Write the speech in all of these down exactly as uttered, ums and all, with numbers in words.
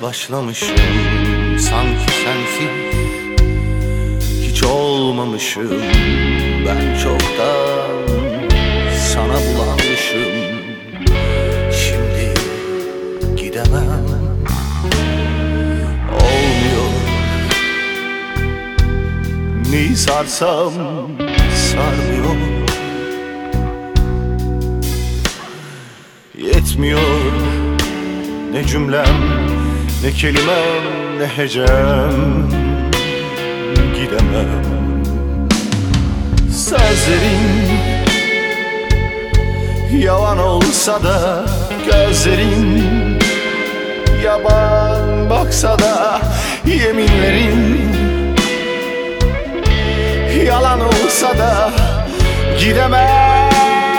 başlamışım, sanki sensiz hiç olmamışım. Ben çoktan sana bulanmışım. Şimdi gidemem, olmuyor. Neyi sarsam sarmıyor. Yetmiyor ne cümlem, ne kelimem, ne hecem. Gidemem. Sözlerin yalan olsa da, gözlerin yaban baksa da, yeminlerin yalan olsa da gidemem.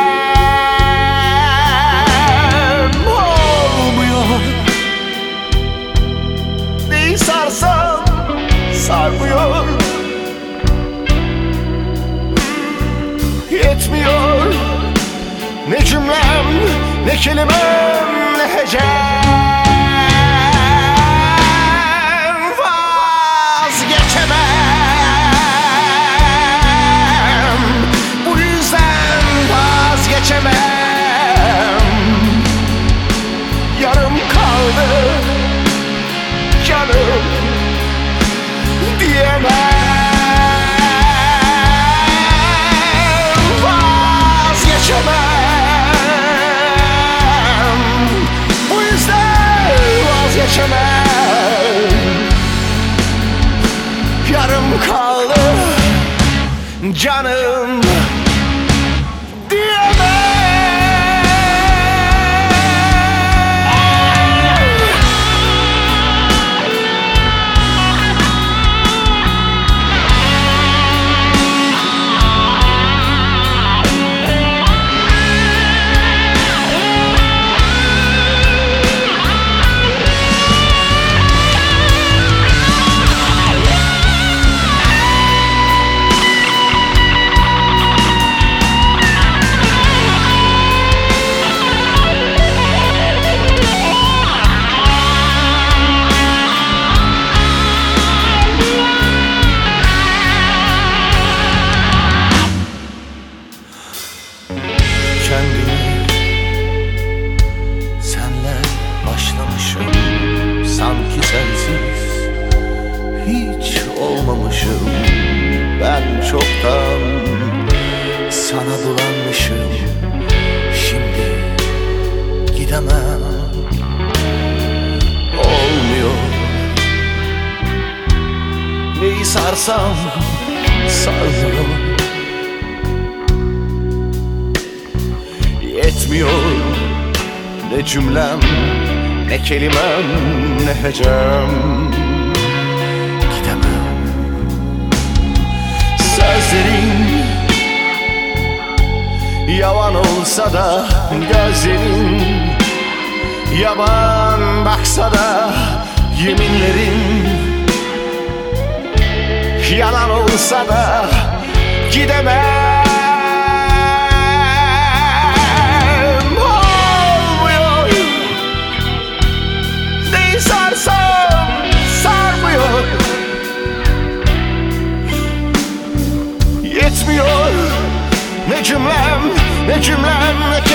Olmuyor. Neyi sarsam sarmıyor. Yetmiyor ne cümlem, ne kelimem, ne hecem. Vazgeçemem. Bu yüzden vazgeçemem. Yarım kaldı canım diyemem. Bu yüzden vazgeçemem. Yarım kaldı canım diyemem. Kendimi senle başlamışım, sanki sensiz hiç olmamışım. Ben çoktan sana bulanmışım. Şimdi gidemem, olmuyor. Neyi sarsam sarmıyor. Yetmiyor ne cümlem, ne kelimem, ne hecem. Gidemem. Sözlerin yalan olsa da, gözlerin yaban baksa da, yeminlerin yalan olsa da gidemem. Sarsam sarmıyor. Yetmiyor ne cümlem, ne cümlem, ne